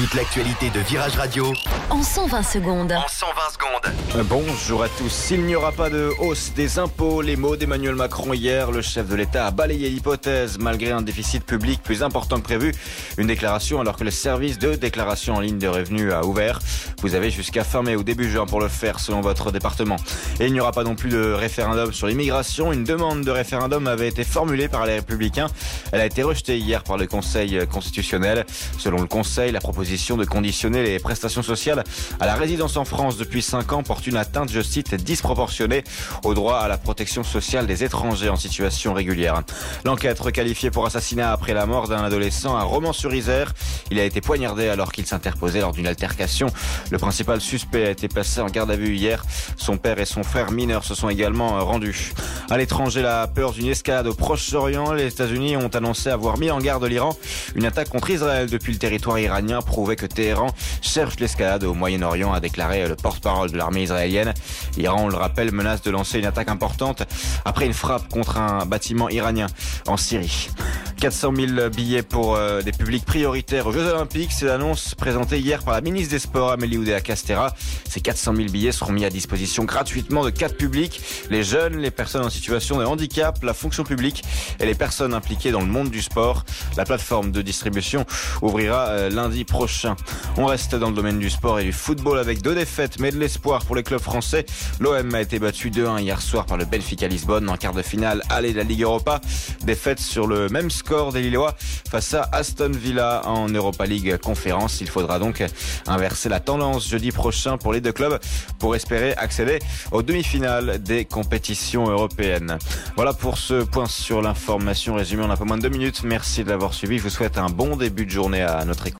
Toute l'actualité de Virage Radio en 120 secondes. Bonjour à tous. Il n'y aura pas de hausse des impôts. Les mots d'Emmanuel Macron hier. Le chef de l'État a balayé l'hypothèse malgré un déficit public plus important que prévu. Une déclaration alors que le service de déclaration en ligne de revenus a ouvert. Vous avez jusqu'à fin mai ou début juin pour le faire selon votre département. Et il n'y aura pas non plus de référendum sur l'immigration. Une demande de référendum avait été formulée par les Républicains. Elle a été rejetée hier par le Conseil constitutionnel. Selon le Conseil, la proposition de conditionner les prestations sociales à la résidence en France depuis 5 ans porte une atteinte, je cite, disproportionnée au droit à la protection sociale des étrangers en situation régulière. L'enquête requalifiée pour assassinat après la mort d'un adolescent à Romans-sur-Isère. Il a été poignardé alors qu'il s'interposait lors d'une altercation. Le principal suspect a été placé en garde à vue hier. Son père et son frère mineur se sont également rendus. À l'étranger, la peur d'une escalade au Proche-Orient. Les États-Unis ont annoncé avoir mis en garde l'Iran. Une attaque contre Israël depuis le territoire iranien prouvait que Téhéran cherche l'escalade au Moyen-Orient, a déclaré le porte-parole de l'armée israélienne. L'Iran, on le rappelle, menace de lancer une attaque importante après une frappe contre un bâtiment iranien en Syrie. 400 000 billets pour des publics prioritaires aux Jeux Olympiques. C'est l'annonce présentée hier par la ministre des Sports, Amélie Oudéa-Castéra. Ces 400 000 billets seront mis à disposition gratuitement de 4 publics. Les jeunes, les personnes en situation de handicap, la fonction publique et les personnes impliquées dans le monde du sport. La plateforme de distribution ouvrira lundi prochain. On reste dans le domaine du sport et du football avec 2 défaites, mais de l'espoir pour les clubs français. L'OM a été battu 2-1 hier soir par le Benfica Lisbonne en quart de finale aller de la Ligue Europa. Défaite sur le même score des Lillois face à Aston Villa en Europa League Conférence. Il faudra donc inverser la tendance jeudi prochain pour les 2 clubs pour espérer accéder aux demi-finales des compétitions européennes. Voilà pour ce point sur l'information résumée en un peu moins de 2 minutes. Merci de l'avoir suivi. Je vous souhaite un bon début de journée à notre écoute.